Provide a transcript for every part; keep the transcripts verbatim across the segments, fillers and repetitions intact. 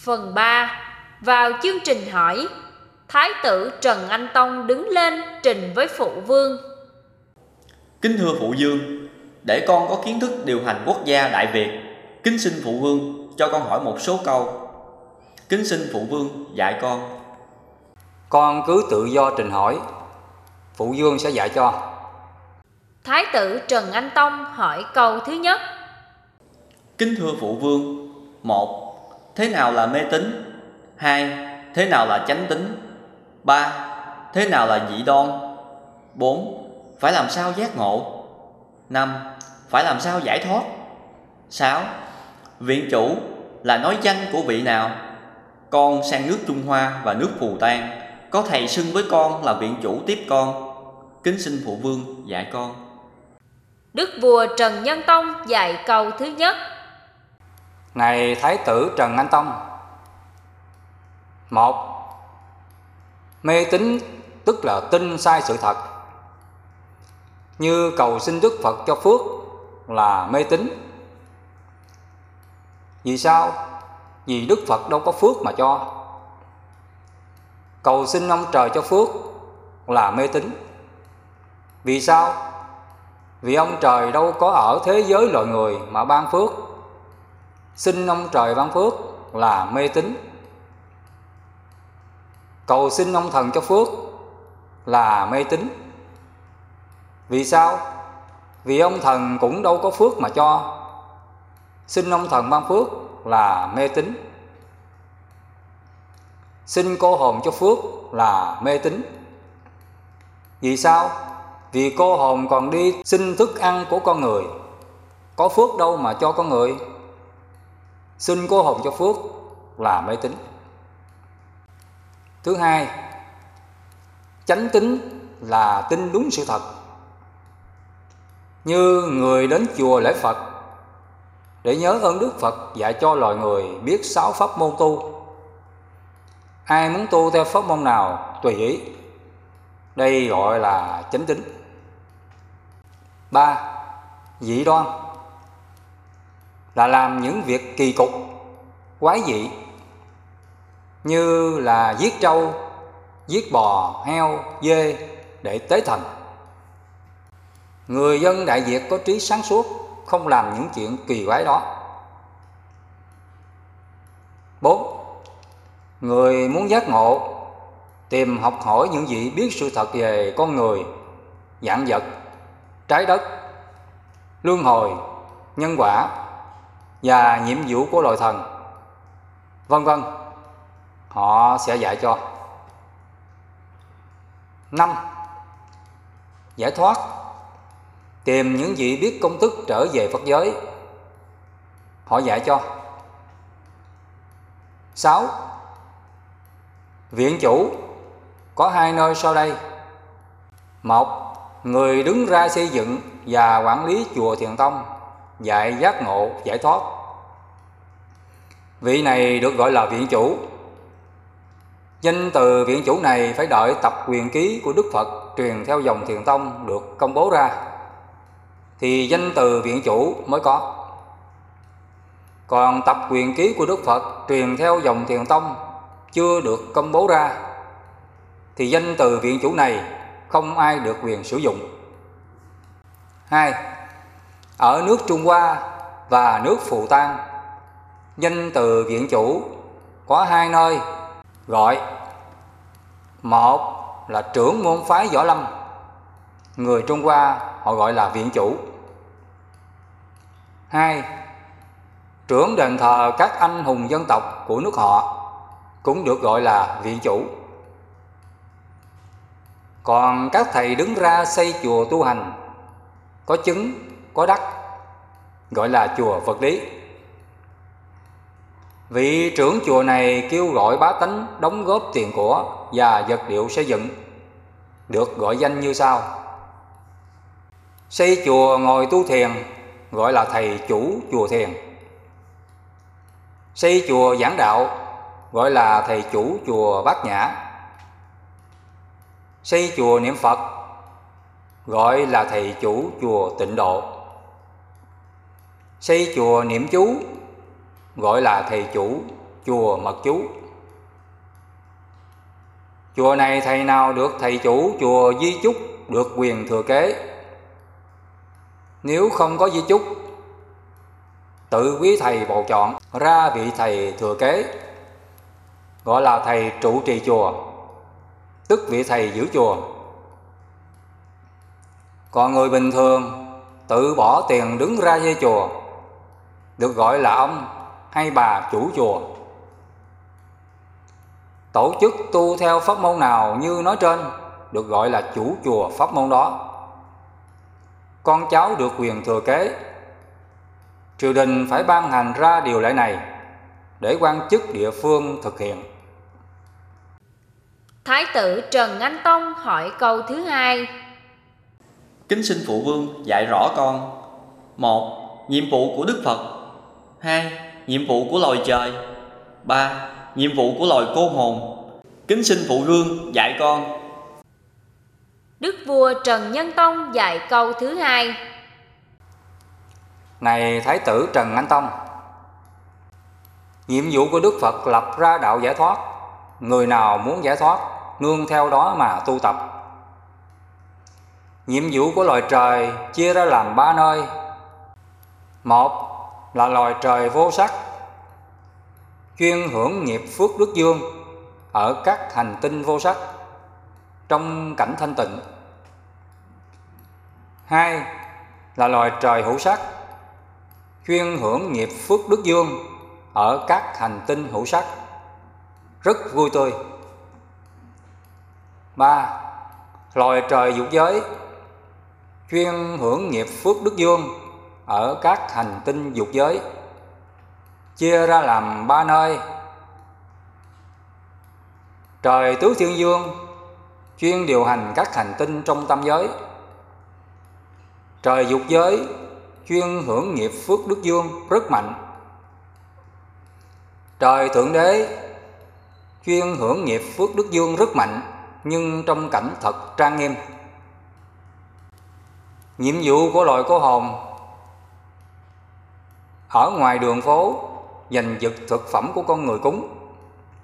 Phần ba. Vào chương trình hỏi, Thái tử Trần Anh Tông đứng lên trình với phụ vương. Kính thưa phụ vương, để con có kiến thức điều hành quốc gia Đại Việt, kính xin phụ vương cho con hỏi một số câu. Kính xin phụ vương dạy con. Con cứ tự do trình hỏi, phụ vương sẽ dạy cho. Thái tử Trần Anh Tông hỏi câu thứ nhất. Kính thưa phụ vương, một. Thế nào là mê tín? Hai. Thế nào là chánh tín? Ba. Thế nào là dị đoan? Bốn. Phải làm sao giác ngộ? Năm. Phải làm sao giải thoát? Sáu. Viện chủ là nói danh của vị nào? Con sang nước Trung Hoa và nước Phù Tang, có thầy xưng với con là viện chủ tiếp con. Kính xin phụ vương dạy con. Đức vua Trần Nhân Tông dạy câu thứ nhất. Này Thái tử Trần Anh Tông, một. Mê tín tức là tin sai sự thật. Như cầu xin Đức Phật cho phước là mê tín. Vì sao? Vì Đức Phật đâu có phước mà cho. Cầu xin ông trời cho phước là mê tín. Vì sao? Vì ông trời đâu có ở thế giới loài người mà ban phước. Xin ông trời ban phước là mê tín. Cầu xin ông thần cho phước là mê tín. Vì sao? Vì ông thần cũng đâu có phước mà cho. Xin ông thần ban phước là mê tín. Xin cô hồn cho phước là mê tín. Vì sao? Vì cô hồn còn đi xin thức ăn của con người, có phước đâu mà cho con người. Xin cô hồn cho phước là mê tín. Thứ hai, chánh tín là tin đúng sự thật. Như người đến chùa lễ Phật để nhớ ơn Đức Phật dạy cho loài người biết sáu pháp môn tu. Ai muốn tu theo pháp môn nào tùy ý. Đây gọi là chánh tín. Ba, dị đoan là làm những việc kỳ cục, quái dị, như là giết trâu, giết bò, heo, dê để tế thần. Người dân Đại Việt có trí sáng suốt, không làm những chuyện kỳ quái đó. Bốn, người muốn giác ngộ tìm học hỏi những gì biết sự thật về con người, vạn vật, trái đất, luân hồi, nhân quả và nhiệm vụ của loài thần, vân vân, họ sẽ dạy cho. Năm, giải thoát tìm những gì biết công thức trở về Phật giới, họ dạy cho. Sáu, viện chủ có hai nơi sau đây. Một, người đứng ra xây dựng và quản lý chùa Thiền Tông, dạy giác ngộ, giải thoát. Vị này được gọi là viện chủ. Danh từ viện chủ này phải đợi tập quyền ký của Đức Phật truyền theo dòng Thiền Tông được công bố ra thì danh từ viện chủ mới có. Còn tập quyền ký của Đức Phật truyền theo dòng Thiền Tông chưa được công bố ra thì danh từ viện chủ này không ai được quyền sử dụng. Hai, ở nước Trung Hoa và nước Phù Tang, danh từ viện chủ có hai nơi gọi. Một là trưởng môn phái Võ Lâm, người Trung Hoa họ gọi là viện chủ. Hai, trưởng đền thờ các anh hùng dân tộc của nước họ cũng được gọi là viện chủ. Còn các thầy đứng ra xây chùa tu hành, có chứng, có đắc, gọi là chùa vật lý. Vị trưởng chùa này kêu gọi bá tánh đóng góp tiền của và vật liệu xây dựng, được gọi danh như sau. Xây chùa ngồi tu thiền, gọi là thầy chủ chùa thiền. Xây chùa giảng đạo, gọi là thầy chủ chùa Bát Nhã. Xây chùa niệm Phật, gọi là thầy chủ chùa Tịnh Độ. Xây chùa niệm chú, gọi là thầy chủ chùa mật chú. Chùa này thầy nào được thầy chủ chùa di chúc được quyền thừa kế. Nếu không có di chúc, tự quý thầy bầu chọn ra vị thầy thừa kế, gọi là thầy trụ trì chùa, tức vị thầy giữ chùa. Còn người bình thường tự bỏ tiền đứng ra dây chùa, được gọi là ông hay bà chủ chùa. Tổ chức tu theo pháp môn nào như nói trên, được gọi là chủ chùa pháp môn đó. Con cháu được quyền thừa kế. Triều đình phải ban hành ra điều lệ này để quan chức địa phương thực hiện. Thái tử Trần Anh Tông hỏi câu thứ hai. Kính xin phụ vương dạy rõ con. Một. Nhiệm vụ của Đức Phật. Hai. Nhiệm vụ của loài trời. Ba. Nhiệm vụ của loài cô hồn. Kính xin phụ vương dạy con. Đức vua Trần Nhân Tông dạy câu thứ hai. Này Thái tử Trần Anh Tông, nhiệm vụ của Đức Phật lập ra đạo giải thoát. Người nào muốn giải thoát, nương theo đó mà tu tập. Nhiệm vụ của loài trời chia ra làm ba nơi. Một là loài trời vô sắc, chuyên hưởng nghiệp phước đức dương ở các hành tinh vô sắc trong cảnh thanh tịnh. Hai là loài trời hữu sắc, chuyên hưởng nghiệp phước đức dương ở các hành tinh hữu sắc, rất vui tươi. Ba, loài trời dục giới, chuyên hưởng nghiệp phước đức dương ở các hành tinh dục giới, chia ra làm ba nơi. Trời tứ thiên dương, chuyên điều hành các hành tinh trong tam giới. Trời dục giới, chuyên hưởng nghiệp phước đức dương rất mạnh. Trời thượng đế, chuyên hưởng nghiệp phước đức dương rất mạnh, nhưng trong cảnh thật trang nghiêm. Nhiệm vụ của loài cô hồn ở ngoài đường phố giành giật thực phẩm của con người cúng.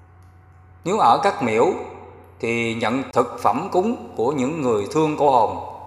Nếu ở các miễu thì nhận thực phẩm cúng của những người thương cô hồn.